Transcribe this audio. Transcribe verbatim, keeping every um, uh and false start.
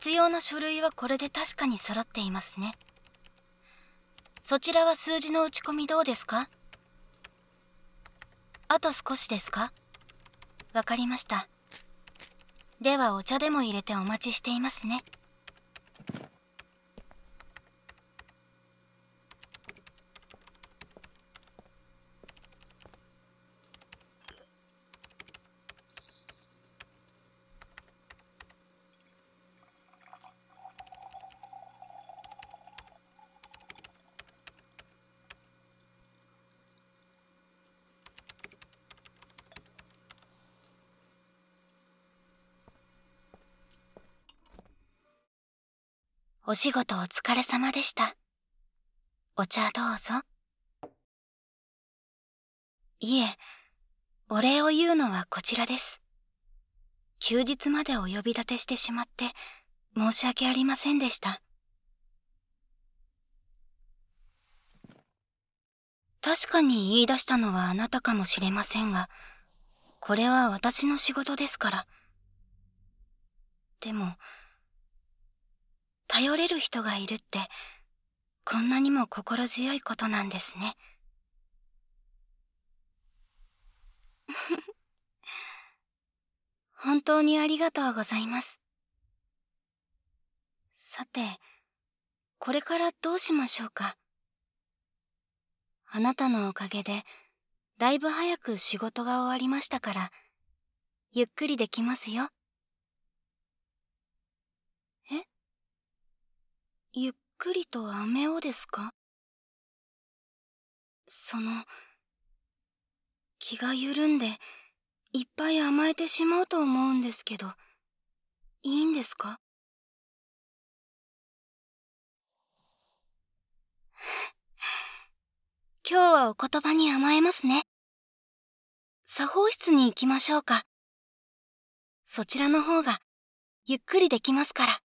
必要な書類はこれで確かに揃っていますね。そちらは数字の打ち込みどうですか？あと少しですか？わかりました。ではお茶でも入れてお待ちしていますね。お仕事お疲れ様でした。お茶どうぞ。いえ、お礼を言うのはこちらです。休日までお呼び立てしてしまって申し訳ありませんでした。確かに言い出したのはあなたかもしれませんが、これは私の仕事ですから。でも、頼れる人がいるって、こんなにも心強いことなんですね。本当にありがとうございます。さて、これからどうしましょうか。あなたのおかげで、だいぶ早く仕事が終わりましたから、ゆっくりできますよ。え？ゆっくりと飴をですか？その、気が緩んで、いっぱい甘えてしまうと思うんですけど、いいんですか？今日はお言葉に甘えますね。作法室に行きましょうか。そちらの方がゆっくりできますから。